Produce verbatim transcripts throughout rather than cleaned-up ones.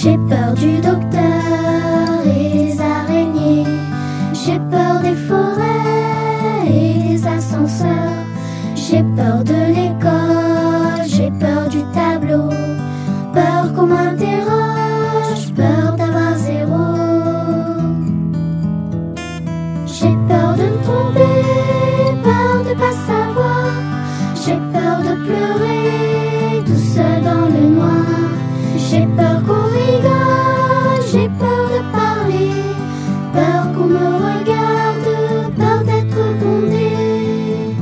J'ai peur du docteur et des araignées. J'ai peur des forêts et des ascenseurs. J'ai peur de l'école, j'ai peur du tableau. Peur qu'on m'interroge, peur d'avoir zéro. J'ai peur de me tromper, peur de pas savoir. J'ai peur de pleurer tout seul dans le noir. J'ai peur qu'on rigole, j'ai peur de parler. Peur qu'on me regarde, peur d'être grondée.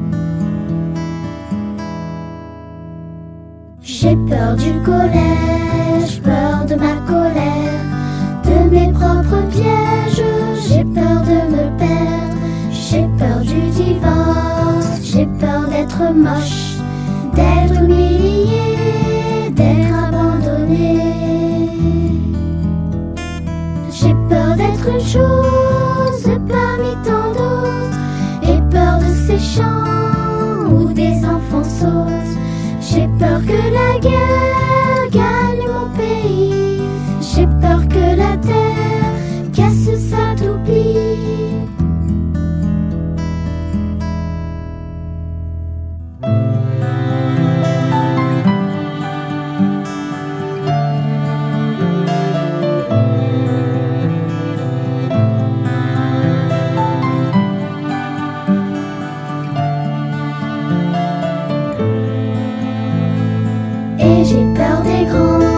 J'ai peur du collège, peur de ma colère, de mes propres pièges. J'ai peur de me perdre, j'ai peur du divorce. J'ai peur d'être moche, d'être humiliée, d'être abandonnée. J'ai peur d'être une chose parmi tant d'autres, et peur de ces chants où des enfants sautent. J'ai peur que la guerre gagne mon pays. J'ai peur que la terre casse sa toupie. Et j'ai peur des grands.